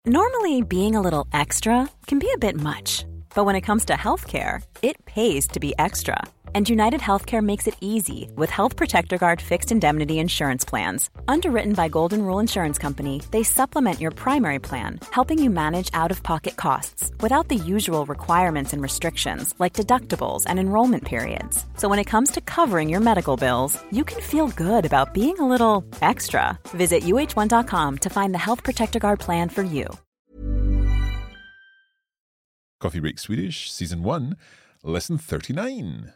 Normally, being a little extra can be a bit much, but when it comes to healthcare, it pays to be extra. And United Healthcare makes it easy with Health Protector Guard fixed indemnity insurance plans. Underwritten by Golden Rule Insurance Company, they supplement your primary plan, helping you manage out-of-pocket costs without the usual requirements and restrictions like deductibles and enrollment periods. So when it comes to covering your medical bills, you can feel good about being a little extra. Visit uh1.com to find the Health Protector Guard plan for you. Coffee Break Swedish, Season 1, Lesson 39.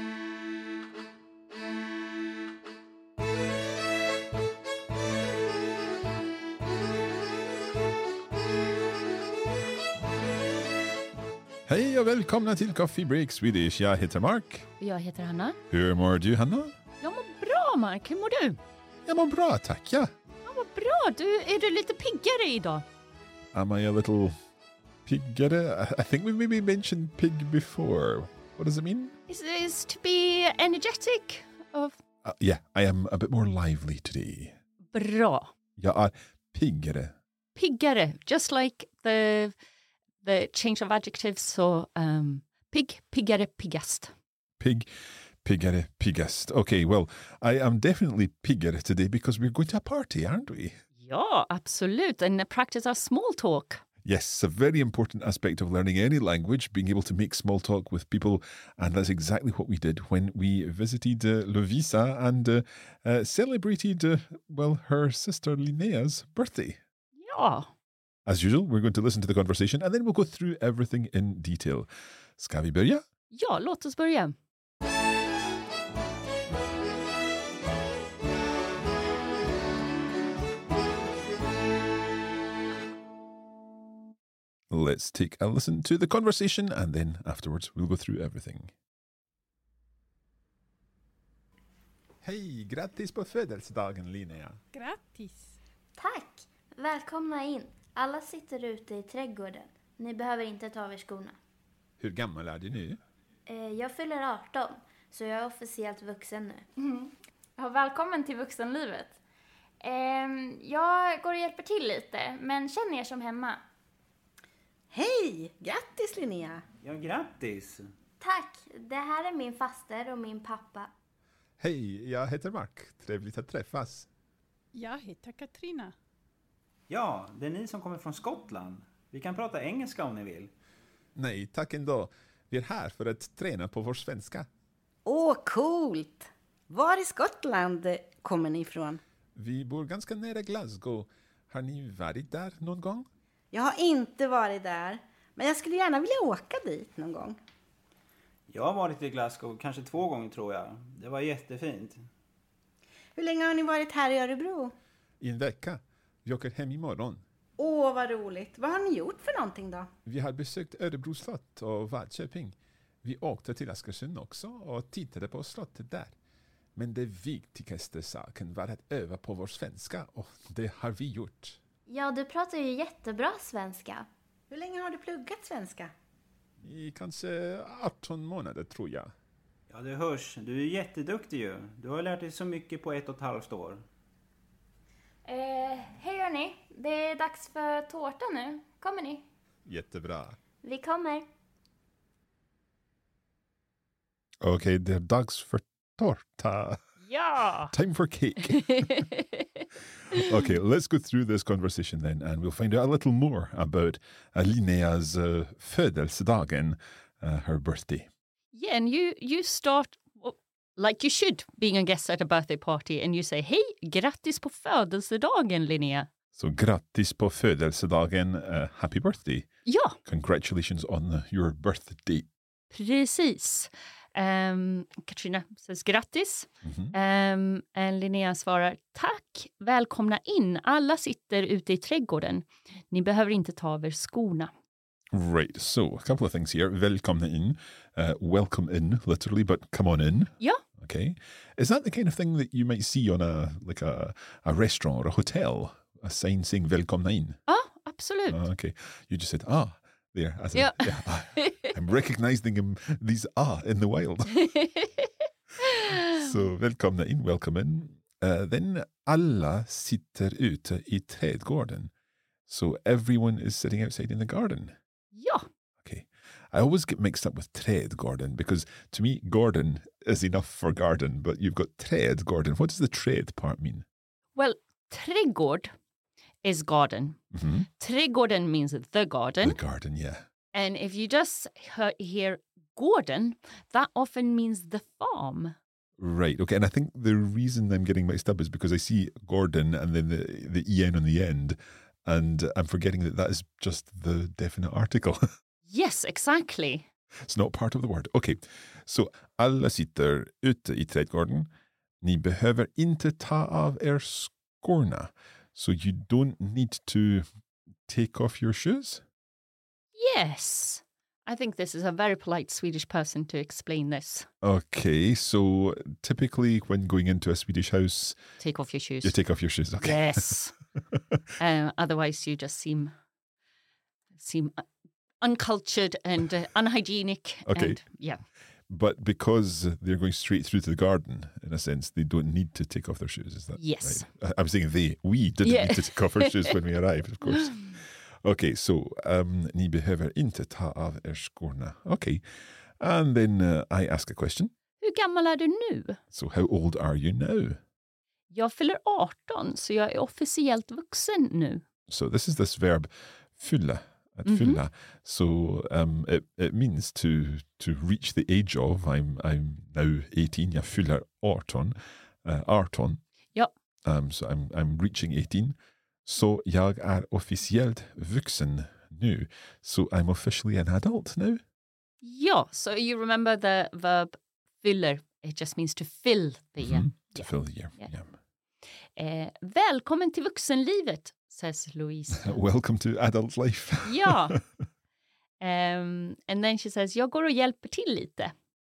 Hej och välkomna till Coffee Break Swedish. Jag heter Mark. Jag heter Hanna. Hur mår du, Hanna? Jag mår bra, Mark. Hur mår du? Jag mår bra, tack. Ja. Ja, vad bra. Är du lite piggare idag? Am I a little piggare? I think we maybe mentioned pig before. What does it mean? Is to be energetic? Yeah, I am a bit more lively today. Bra. Jag är piggare. Piggare. Just like the change of adjectives. So, piggare, piggast. Piggare, piggast. Okay, well, I am definitely piggare today because we're going to a party, aren't we? Ja, absolut. And practice our small talk. Yes, a very important aspect of learning any language, being able to make small talk with people. And that's exactly what we did when we visited Lovisa and celebrated, her sister Linnea's birthday. Ja. As usual, we're going to listen to the conversation and then we'll go through everything in detail. Ska vi börja? Ja, låt oss börja. Let's take a listen to the conversation and then afterwards we'll go through everything. Hej, grattis på födelsedagen, Linnea. Grattis! Tack! Välkomna in. Alla sitter ute i trädgården. Ni behöver inte ta av er skorna. Hur gammal är du nu? Jag fyller 18, så jag är officiellt vuxen nu. Ja, välkommen till vuxenlivet. Jag går och hjälper till lite, men känn er som hemma. Hej! Grattis, Linnea! Ja, grattis! Tack! Det här är min faster och min pappa. Hej, jag heter Mark. Trevligt att träffas. Jag heter Katrina. Ja, det är ni som kommer från Skottland. Vi kan prata engelska om ni vill. Nej, tack ändå. Vi är här för att träna på vår svenska. Åh, coolt! Var i Skottland kommer ni ifrån? Vi bor ganska nära Glasgow. Har ni varit där någon gång? Jag har inte varit där, men jag skulle gärna vilja åka dit någon gång. Jag har varit i Glasgow kanske 2 gånger tror jag. Det var jättefint. Hur länge har ni varit här i Örebro? I en vecka. Vi åker hem imorgon. Åh, vad roligt. Vad har ni gjort för någonting då? Vi har besökt Örebro slott och Vadköping. Vi åkte till Askersund också och tittade på slottet där. Men det viktigaste saken var att öva på vår svenska och det har vi gjort. Ja, du pratar ju jättebra svenska. Hur länge har du pluggat svenska? I kanske 18 månader tror jag. Ja, det hörs. Du är jätteduktig ju. Du har lärt dig så mycket på 1,5 år. Hej hörni, det är dags för tårta nu. Kommer ni? Jättebra. Vi kommer. Okej, det är dags för tårta. Ja! Time for cake. Okay, let's go through this conversation then and we'll find out a little more about Linneas födelsedagen, her birthday. Yeah, and you start like you should, being a guest at a birthday party, and you say, hej, grattis på födelsedagen, Linnea. Så grattis på födelsedagen, happy birthday. Ja. Congratulations on your birthday. Precis. Katrina says grattis. And Linnea svarar, tack, välkomna in. Alla sitter ute i trädgården. Ni behöver inte ta av er skorna. Right, so a couple of things here. Välkomna in. Welcome in, literally, but come on in. Ja. Okay. Is that the kind of thing that you might see on a restaurant or a hotel? A sign saying välkomna in? Ja, absolut. Okay. You just said, there. As Yeah. I'm recognizing these in the wild. So, välkomna in, welcome in. Then alla sitter ute i trädgården. So everyone is sitting outside in the garden. Ja, Okay. I always get mixed up with träd garden because to me, garden is enough for garden, but you've got träd garden. What does the träd part mean? well, trädgård is garden. Mm-hmm. Trädgården means the garden. The garden, yeah. And if you just hear gården, that often means the farm. Right. Okay. And I think the reason I'm getting mixed up is because I see Gordon and then the en on the end, and I'm forgetting that is just the definite article. Yes, exactly. It's not part of the word. Okay. Så alla sitter ute i trädgården. Ni behöver inte ta av skorna. So you don't need to take off your shoes? Yes. I think this is a very polite Swedish person to explain this. Okay. So typically when going into a Swedish house, Take off your shoes. you take off your shoes. Okay. Yes. Otherwise, you just seem uncultured and unhygienic. Okay. And, yeah. But because they're going straight through to the garden, in a sense, they don't need to take off their shoes. Is that Yes. right? I'm saying we didn't Yeah. need to take off our shoes when we arrived, of course. Okay, so ni behöver inte ta av skorna. Okay, and then I ask a question. Hur gammal är du nu? So how old are you now? Jag fyller 18, så jag är officiellt vuxen nu. So this is this verb fylla. At fylla. So it means to reach the age of. I'm now 18. Jag fyller 18. 18. Ja. So I'm reaching 18. Så jag är officiellt vuxen nu. So I'm officially an adult now. Ja, so you remember the verb fyller. It just means to fill the year. To fill the year. Yeah. Yeah. Välkommen till vuxenlivet, says Louise. Welcome to adult life. Ja. And then she says, jag går och hjälper till lite.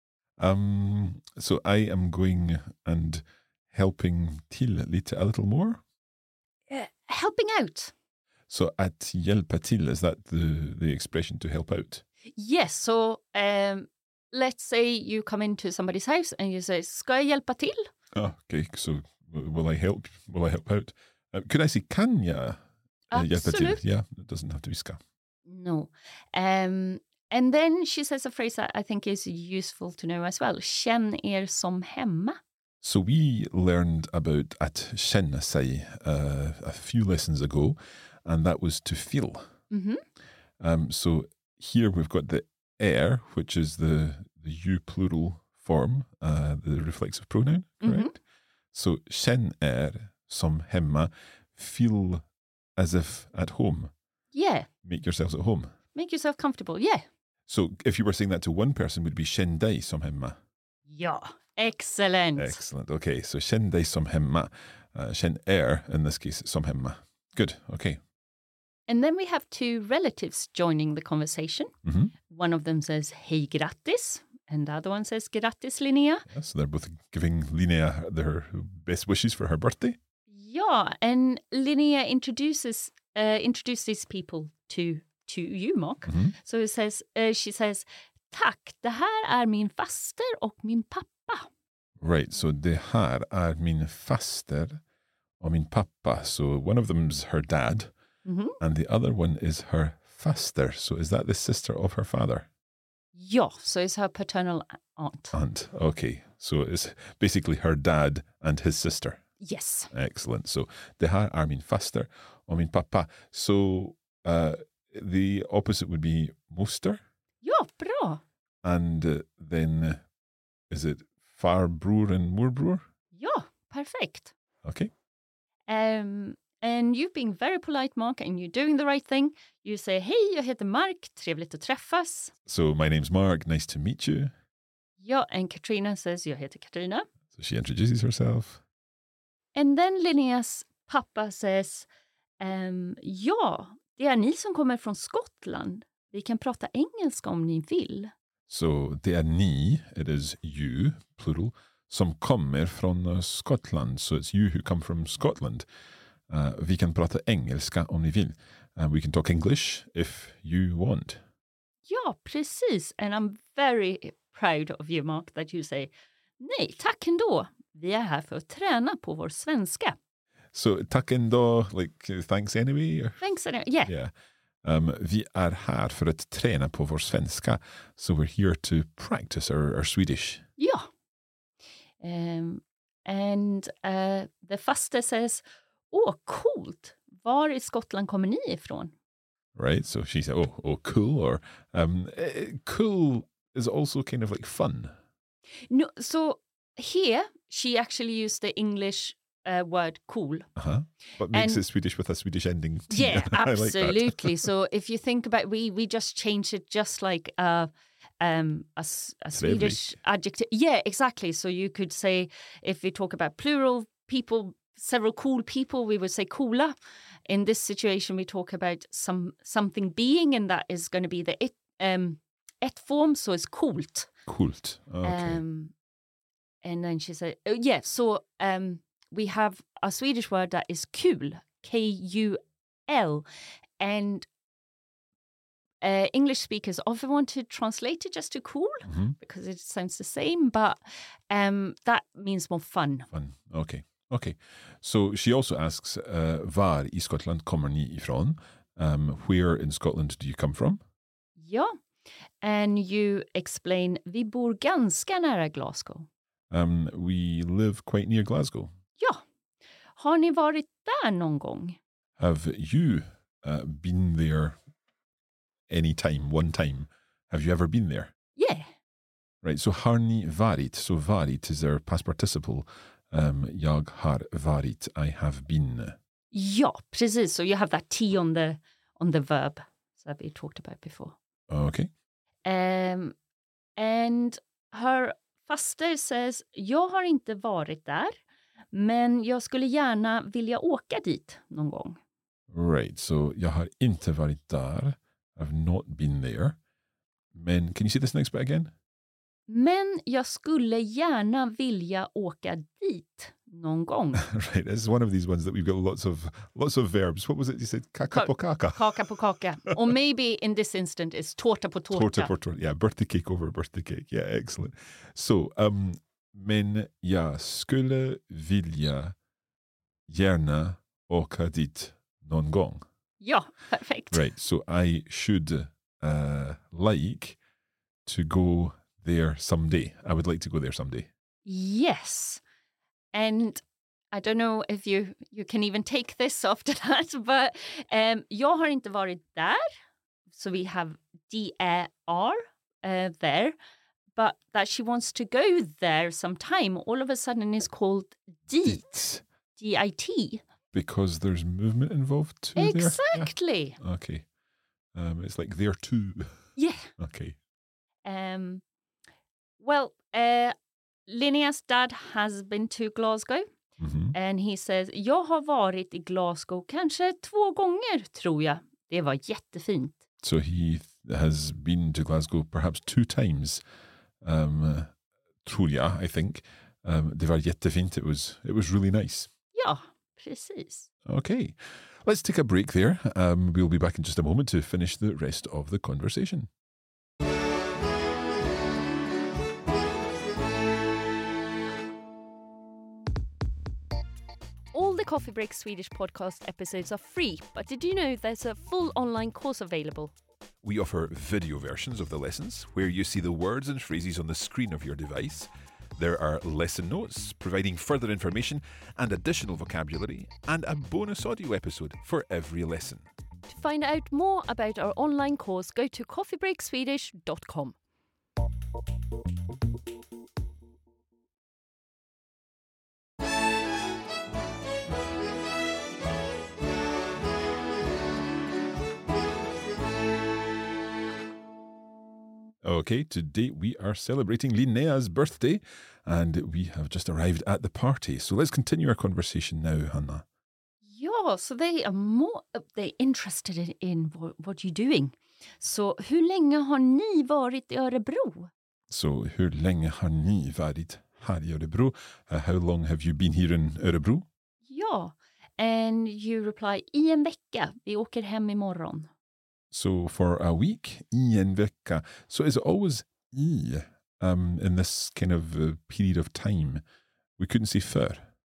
So I am going and helping till lite a little more. Helping out. So att hjälpa till, is that the expression to help out? Yes, so let's say you come into somebody's house and you say, ska jag hjälpa till? Okay, so will I help? Will I help out? Could I say kan jag hjälpa till? Absolut. Yeah, it doesn't have to be ska. No. And then she says a phrase that I think is useful to know as well. Känn er som hemma. So we learned about att känna sig a few lessons ago, and that was to feel. Mm-hmm. So here we've got the which is the you plural form, the reflexive pronoun, correct? Mm-hmm. So känn som hemma, feel as if at home. Yeah. Make yourselves at home. Make yourself comfortable. Yeah. So if you were saying that to one person, would be känn dig som hemma. Ja. Excellent. Excellent. Okay, so känn dig som hemma. Känn in this case, som hemma. Good. Okay. And then we have two relatives joining the conversation. Mm-hmm. One of them says, hej grattis. And the other one says, grattis Linnea. Yeah, so they're both giving Linnea their best wishes for her birthday. Ja, and Linnea introduces these people to you, Mark. Mm-hmm. So she says, tack, det här är min faster och min pappa. Right, so det här är min faster och min pappa. So one of them's her dad, Mm-hmm. and the other one is her faster. So is that the sister of her father? Ja, so it's her paternal aunt. Aunt. Okay, so it's basically her dad and his sister. Yes. Excellent. So det här är min faster och min pappa. So the opposite would be moster. Ja, bra. And then is it farbror and morbror? Ja, perfect. Okay. And you've been very polite, Mark, and you're doing the right thing. You say, hej, jag heter Mark, trevligt att träffas. So my name's Mark, nice to meet you. Ja, and Katrina says, jag heter Katrina. So she introduces herself. And then Linneas pappa says, ja, det är ni som kommer från Skottland. Vi kan prata engelska om ni vill. So det är ni, it is you, plural, som kommer från Skottland. So it's you who come from Scotland. Vi kan prata engelska om ni vill. We can talk English if you want. Ja, precis. And I'm very proud of you, Mark, that you say, nej, tack ändå. Vi är här för att träna på vår svenska. So tack ändå, like thanks anyway? Or? Thanks anyway. Yeah. Yeah. Vi är här för att träna på vår svenska. So we're here to practice our Swedish. Ja. And the faster says, coolt. Var i Skottland kommer ni ifrån? Right, so she said, oh, cool. Or cool is also kind of like fun. No, so here she actually used the English word cool. But makes it Swedish with a Swedish ending. Yeah, absolutely. Like so if you think about, we just changed it just like a Swedish adjective. Yeah, exactly. So you could say, if we talk about plural people, several cool people, we would say coola. In this situation, we talk about something being, and that is going to be the it form, so it's coolt. Coolt. Okay. And then she said, so we have a Swedish word that is kul, K-U-L, and English speakers often want to translate it just to cool because it sounds the same, but that means more fun. Fun, okay. So she also asks, var i Skottland kommer ni ifrån? Where in Scotland do you come from? Ja, and you explain, vi bor ganska nära Glasgow. We live quite near Glasgow. Ja. Har ni varit där någon gång? Have you been there one time? Have you ever been there? Yeah. Right, so har ni varit? So varit is their past participle. Jag har varit, I have been. Ja, precis. So you have that T on the verb that we talked about before. Okay. And her faster says, jag har inte varit där, men jag skulle gärna vilja åka dit någon gång. Right, so jag har inte varit där. I've not been there. Men, can you say this next bit again? Men jag skulle gärna vilja åka dit någon gång. Right, it's one of these ones that we've got lots of verbs. What was it you said? Kaka på kaka. Kaka på kaka. Or maybe in this instant it's tårta på tårta. Tårta på tårta. Yeah, birthday cake over birthday cake. Yeah, excellent. So, men jag skulle vilja gärna åka dit någon gång. Ja, perfekt. Right, so I should like to go there someday. I would like to go there someday. Yes. And I don't know if you can even take this after that, but jag har inte varit där. So we have D-A-R there. But that she wants to go there sometime, all of a sudden is called dit. D-I-T. Because there's movement involved too. Exactly. There? Yeah. Okay. It's like there too. Yeah. Okay. Well, Linneas dad has been to Glasgow. And he says, jag har varit i Glasgow kanske 2 gånger, tror jag. Det var jättefint. So he has been to Glasgow perhaps 2 times. Tror jag, I think. Det var jättefint. It was really nice. Ja, precis. Okay. Let's take a break there. We'll be back in just a moment to finish the rest of the conversation. All the Coffee Break Swedish podcast episodes are free, but did you know there's a full online course available? We offer video versions of the lessons where you see the words and phrases on the screen of your device. There are lesson notes providing further information and additional vocabulary, and a bonus audio episode for every lesson. To find out more about our online course, go to coffeebreakswedish.com. Okay, today we are celebrating Linnea's birthday and we have just arrived at the party. So let's continue our conversation now, Hanna. Ja, so they're interested in what you're doing. Så hur länge har ni varit i Örebro? So hur länge har ni varit här i Örebro? How long have you been here in Örebro? Ja, and you reply, i en vecka. Vi åker hem imorgon. So for a week, i en vecka. So is it always i in this kind of period of time? We couldn't say för.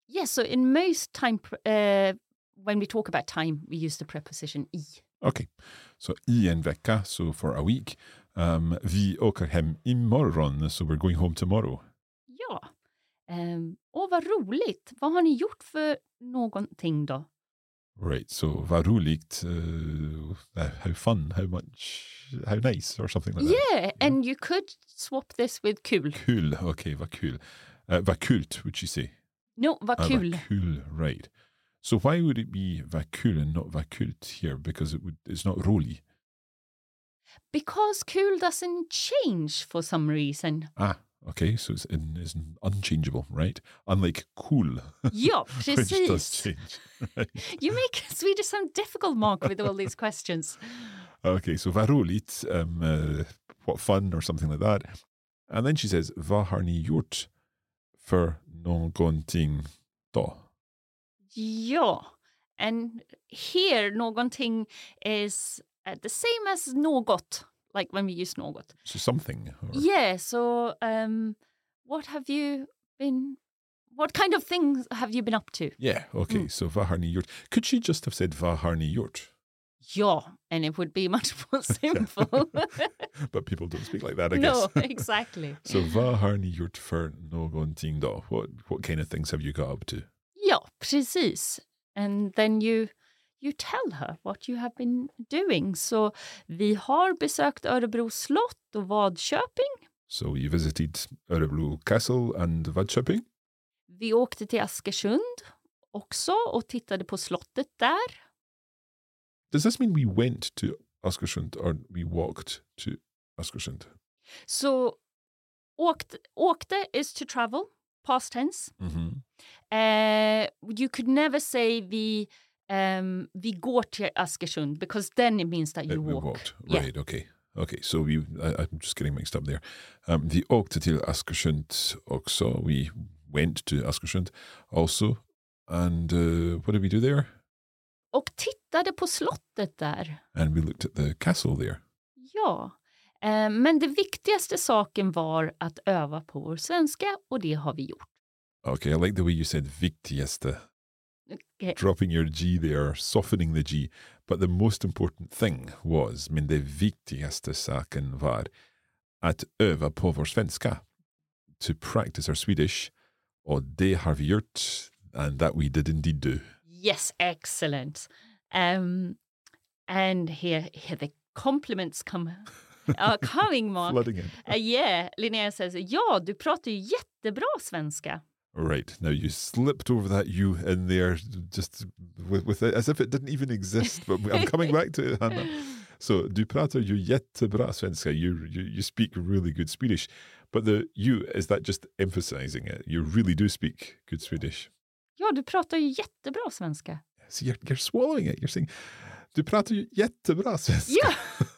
Yeah, so in most time, when we talk about time, we use the preposition i. Okay, so i en vecka, so for a week. Vi åker hem imorgon, so we're going home tomorrow. Ja. Och vad roligt. Vad har ni gjort för någonting då? Right, so vad roligt, how fun, how nice, or something like that. Yeah, and you could swap this with kul. Kul, okay, vad kul. Vad kult, would you say? No, vad kul. Vad kul, right. So why would it be vad kul and not vad kult here? Because it's not rolig. Because kul doesn't change for some reason. Okay, so it's unchangeable, right? Unlike cool, Ja, which does precis. change. Right? You make Swedish sound difficult, Mark, with all these questions. Okay, so vad roligt, what fun, or something like that. And then she says, vad har ni gjort för någonting då? Ja, and here någonting is the same as något, like when we use något. So something. Or, Yeah, so what kind of things have you been up to? yeah, okay, so vad har ni gjort? Could she just have said vad har ni gjort? Ja, and it would be much more simple. But people don't speak like that, I guess. No, exactly. So vad har ni gjort för någonting då? What kind of things have you got up to? Ja, precis. And then you tell her what you have been doing. Så vi har besökt Örebro slott och Vadköping. So you visited Örebro Castle and Vadköping? Vi åkte till Askersund också och tittade på slottet där. Does this mean we went to Askersund or we walked to Askersund? Så åkte is to travel, past tense. Mm-hmm. You could never say vi går till Askersund, because then it means that you We walk. walked. Yeah. Right, okay. Okay, so I'm just getting mixed up there. Vi åkte till Askersund också. We went to Askersund also. And what did we do there? Och tittade på slottet där. And we looked at the castle there. Ja, men det viktigaste saken var att öva på vår svenska, och det har vi gjort. Okay, I like the way you said viktigaste. Okay. Dropping your G there, softening the G. But the most important thing was, men det viktigaste saken var att öva på vår svenska. To practice our Swedish. Och det har vi gjort, and that we did indeed do. Yes, excellent. And here the compliments are coming, Mark. Flooding in. Yeah, Linnea says, ja, du pratar ju jättebra svenska. Right, now you slipped over that you in there just with it, as if it didn't even exist, but I'm coming back to it, Hannah. So, du pratar ju jättebra svenska. You speak really good Swedish. But the you, is that just emphasizing it? You really do speak good Swedish. Ja, du pratar ju jättebra svenska. So you're swallowing it. You're saying, du pratar ju jättebra svenska. Yeah.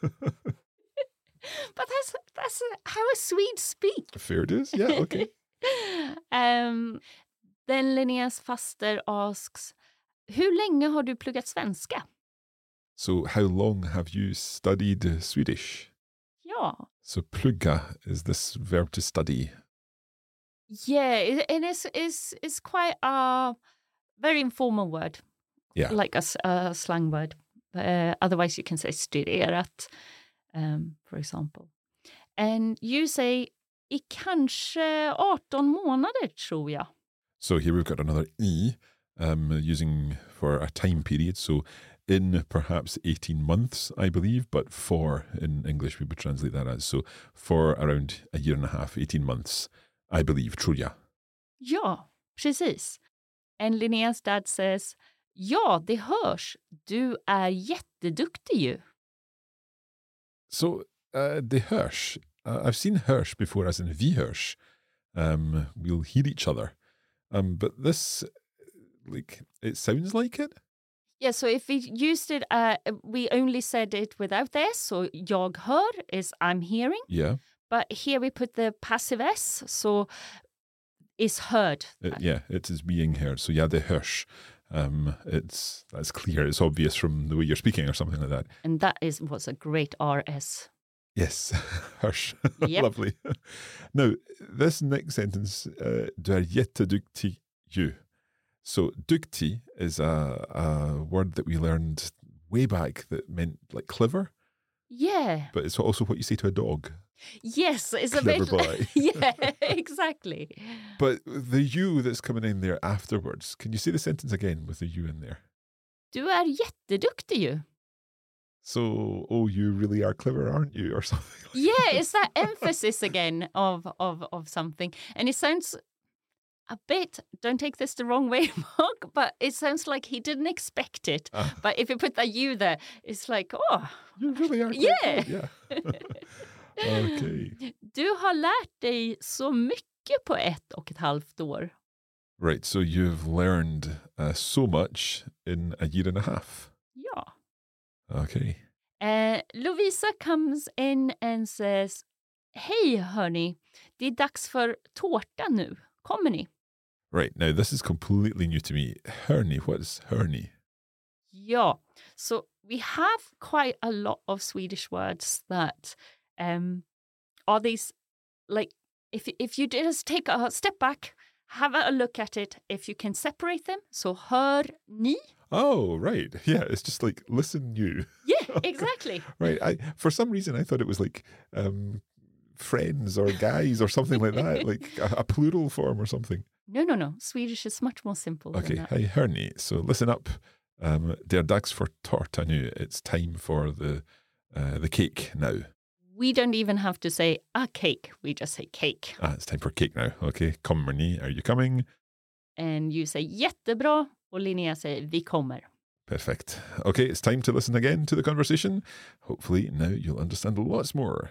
But that's how a Swede speak. Fair it is, yeah, okay. Then Linneas faster asks, hur länge har du pluggat svenska? So how long have you studied Swedish? Ja. So plugga is this verb to study. Yeah, and it's quite a very informal word. Yeah. Like a slang word. Otherwise you can say studerat, for example. And you say, i kanske 18 månader, tror jag. So here we've got another E using for a time period. So in perhaps 18 months, I believe, but for in English we would translate that as. So for around a year and a half, 18 months, I believe, tror jag. Ja, precis. And Linneas dad says, ja, det hörs. Du är jätteduktig ju. So det hörs. I've seen hörs before as in vi hörs. We'll hear each other. But this, like, it sounds like it. Yeah, so if we used it, we only said it without the S. So jag hör is I'm hearing. Yeah. But here we put the passive S, so is heard. Yeah, it is being heard. So yeah, det hörs. That's clear. It's obvious from the way you're speaking or something like that. And that was a great RS. Yes, hörs. Yep. Lovely. Now, this next sentence, du är jätteduktig ju. So duktig is a word that we learned way back that meant like clever, Yeah. but it's also what you say to a dog. Yes, it's a Clever bit. boy. Yeah, exactly. But the you that's coming in there afterwards, can you say the sentence again with the you in there? Du är jätteduktig ju. So, oh, you really are clever, aren't you? Or something. Yeah, it's that emphasis again of something. And it sounds a bit, don't take this the wrong way, Mark, but it sounds like he didn't expect it. But if you put that you there, it's like, oh. You really are quite Yeah. good, yeah. Okay. Du har lärt dig så mycket på 1,5 år. Right, so you've learned so much in a year and a half. Ja. Okay. Lovisa comes in and says, hej hörni, det är dags för tårta nu. Kommer ni? Right, now this is completely new to me. Hörni, what is hörni? Ja, so we have quite a lot of Swedish words that are these, like, if you just take a step back, have a look at it, if you can separate them, so hör ni. Oh, right. Yeah, it's just like, listen you. Yeah, exactly. Right, for some reason I thought it was like friends or guys or something like that, like a plural form or something. No. Swedish is much more simple Okay, than that. hej hörni. So listen up. Det är dags för tårta nu. It's time for the cake now. We don't even have to say a cake. We just say cake. It's time for cake now. Okay, kommer ni? Are you coming? And you say jättebra och Linnea säger vi kommer. Perfect. Okay, it's time to listen again to the conversation. Hopefully now you'll understand lots more.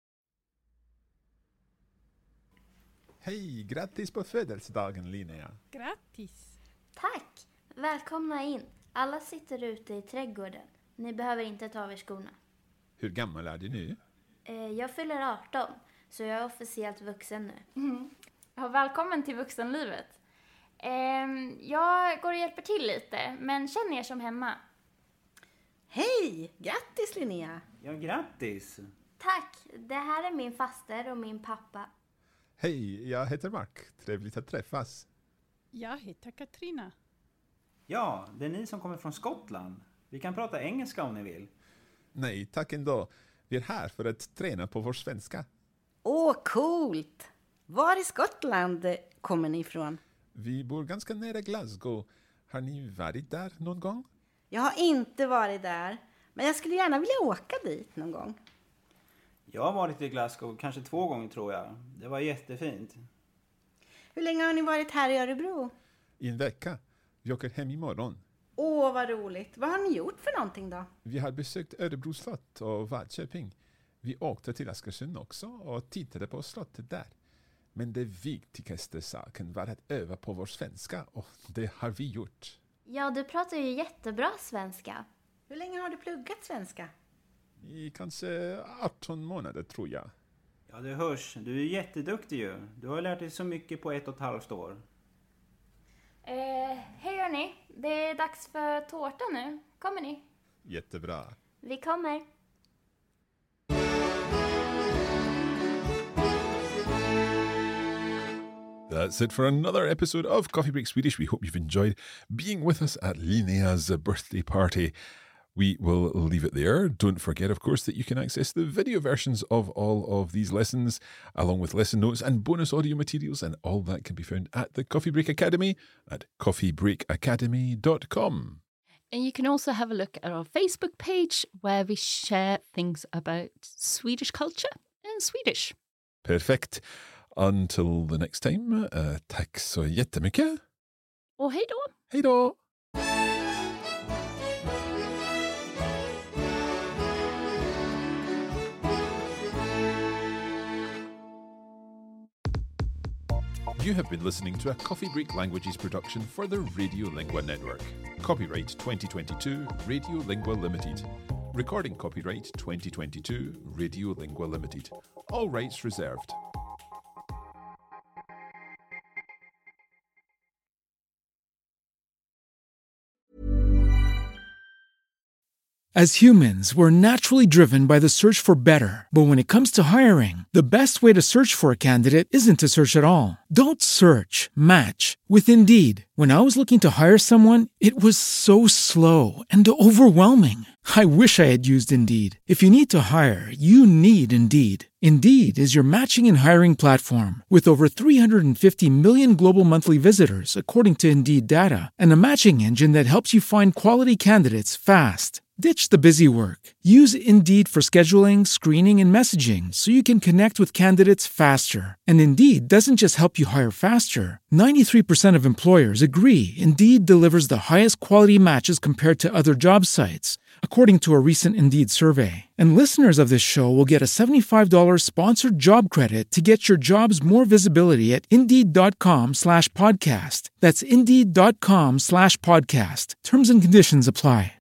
Hej, grattis på födelsedagen Linnea. Grattis! Tack! Välkomna in. Alla sitter ute i trädgården. Ni behöver inte ta av er skorna. Hur gammal är du nu? Jag fyller 18, så jag är officiellt vuxen nu. Ja, välkommen till vuxenlivet. Jag går och hjälper till lite, men känn er som hemma. Hej! Grattis Linnea! Ja, grattis! Tack! Det här är min faster och min pappa. Hej, jag heter Mark. Trevligt att träffas. Jag heter Katrina. Ja, det är ni som kommer från Skottland. Vi kan prata engelska om ni vill. Nej, tack ändå. Vi är här för att träna på vår svenska. Åh, coolt! Var i Skottland kommer ni ifrån? Vi bor ganska nära Glasgow. Har ni varit där någon gång? Jag har inte varit där, men jag skulle gärna vilja åka dit någon gång. Jag har varit i Glasgow kanske 2 gånger tror jag. Det var jättefint. Hur länge har ni varit här i Örebro? I en vecka. Vi åker hem imorgon. Åh, vad roligt. Vad har ni gjort för någonting då? Vi har besökt Örebro slott och Vadköping. Vi åkte till Askersund också och tittade på slottet där. Men det viktigaste saken var att öva på vår svenska och det har vi gjort. Ja, du pratar ju jättebra svenska. Hur länge har du pluggat svenska? I kanske 18 månader tror jag. Ja, det hörs. Du är jätteduktig ju. Du har lärt dig så mycket på 1,5 år. Hej hörni, det är dags för tårta nu. Kommer ni? Jättebra. Vi kommer. That's it for another episode of Coffee Break Swedish. We hope you've enjoyed being with us at Linnea's birthday party. We will leave it there. Don't forget, of course, that you can access the video versions of all of these lessons, along with lesson notes and bonus audio materials, and all that can be found at the Coffee Break Academy at coffeebreakacademy.com. And you can also have a look at our Facebook page where we share things about Swedish culture and Swedish. Perfect. Until the next time, tack så jättemycket. Och hej då! Hej då! You have been listening to a Coffee Break Languages production for the Radiolingua Network. Copyright 2022 Radiolingua Limited. Recording copyright 2022 Radiolingua Limited. All rights reserved. As humans, we're naturally driven by the search for better. But when it comes to hiring, the best way to search for a candidate isn't to search at all. Don't search, match with Indeed. When I was looking to hire someone, it was so slow and overwhelming. I wish I had used Indeed. If you need to hire, you need Indeed. Indeed is your matching and hiring platform with over 350 million global monthly visitors, according to Indeed data, and a matching engine that helps you find quality candidates fast. Ditch the busy work. Use Indeed for scheduling, screening, and messaging so you can connect with candidates faster. And Indeed doesn't just help you hire faster. 93% of employers agree Indeed delivers the highest quality matches compared to other job sites, according to a recent Indeed survey. And listeners of this show will get a $75 sponsored job credit to get your jobs more visibility at Indeed.com/podcast. That's Indeed.com/podcast. Terms and conditions apply.